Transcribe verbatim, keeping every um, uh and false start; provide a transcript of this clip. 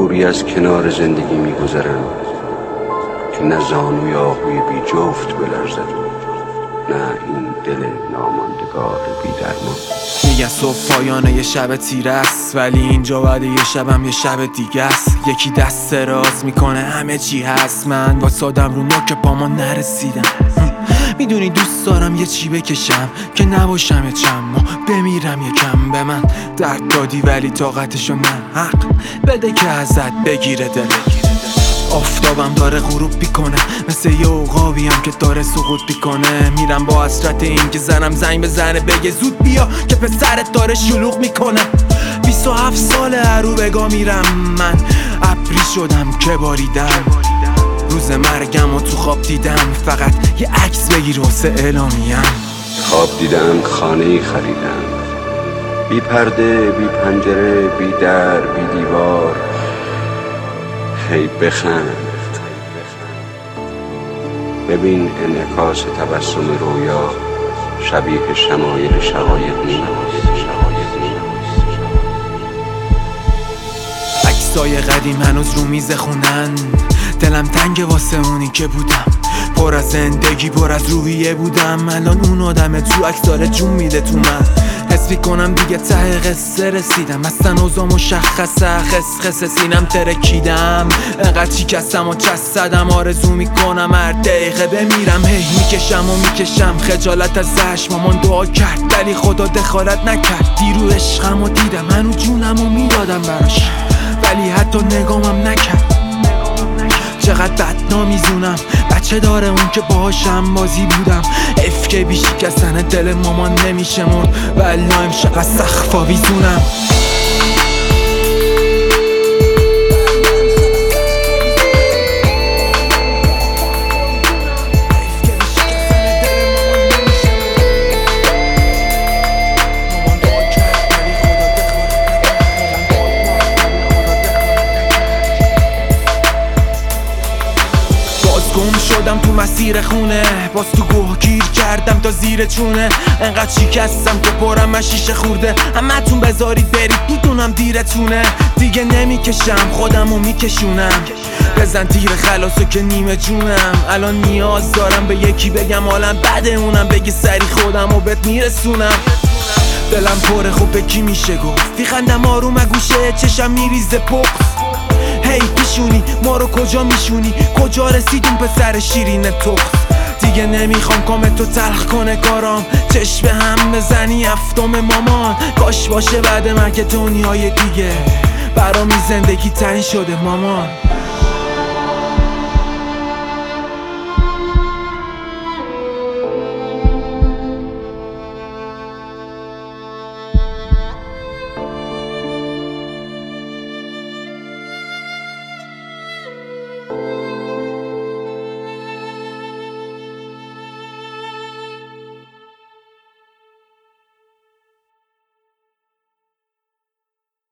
طوری از کنار زندگی میگذرم که نه زانوی آهوی بی جفت بلرزد، نه این دل ناماندگار بی درمان. میگن صبح پایانه یه شب تیره است، ولی اینجا بعد یه شبم یه شب دیگه است. یکی دست راز میکنه همه چی هست، من واسادم رو نوک پاما نرسیدم. میدونی دوست دارم یه چی بکشم که نباشم یه چند ماه بمیرم یکم. به من درد دادی ولی طاقتشو نه، حق بده که ازت بگیره دل. آفتابم داره غروب میکنه، مثل یه عقابیم که داره سقوط میکنه. میرم با حسرت این که زنم زنگ بزنه بگه زود بیا که پسرت داره شلوغ میکنه. بیست و هفت ساله عروبگا میرم من، ابری شدم که باریدم. روز مرگم و تو خواب دیدم فقط یه عکس بگیر واسه اعلامیم. خواب دیدم خانه‌ای خریدم، بی پرده، بی پنجره، بی در، بی دیوار. هی بخند، ببین انعکاس تبسم رویا شبیه شمایل شقایق نیست. عکسای قدیم هنوز رو میز خونن، دلم تنگ واسه اونی که بودم. پر از زندگی، پر از روحیه بودم. الان اون آدم تو عکس داره جون میده تو من. حس میکنم دیگه ته قصه رسیدم، اصلا اوضاع مشخصه، خس خس سینم ترکیدم. انقدر شکستم و چسدم، آرزو میکنم هر دقیقه بمیرم. هی میکشم و میکشم خجالت از زش. مامان دعا کرد ولی خدا دخالت نکرد. دیرو عشقم و دیدم، منو جونم و میدادم براش ولی حتی نگامم نکرد. چقدر بدنامیزونم، بچه داره اون که باهاشم بازی بودم. اف که بی شکستن دل مامان نمیشه مون، ولی امشب از سقف آویزونم. گم شدم تو مسیر خونه، باز تو گوه گیر کردم تا زیر چونه. انقدر شکستم که پرم از شیشه خورده. همتون بذارید برید، میدونم دیرتونه. دیگه نمیکشم خودمو میکشونم. بزن تیر خلاصو که نیمه جونم. الان نیاز دارم به یکی بگم حالم بده، اونم بگی سری خودمو بهت میرسونم. دلم پره خوب به کی میشه گفت، میخندم آروم گوشه چشم میریزه پخ. هی پیشونی ما رو کجا میشونی، کجا رسیدیم پسر شیرین تخت. دیگه نمیخوام کام تو تلخ کنه کارام، چشم هم بزنی هفتم مامان. کاش باشه بعد مرگ دنیای دیگه، برامی زندگی تنگ شده مامان.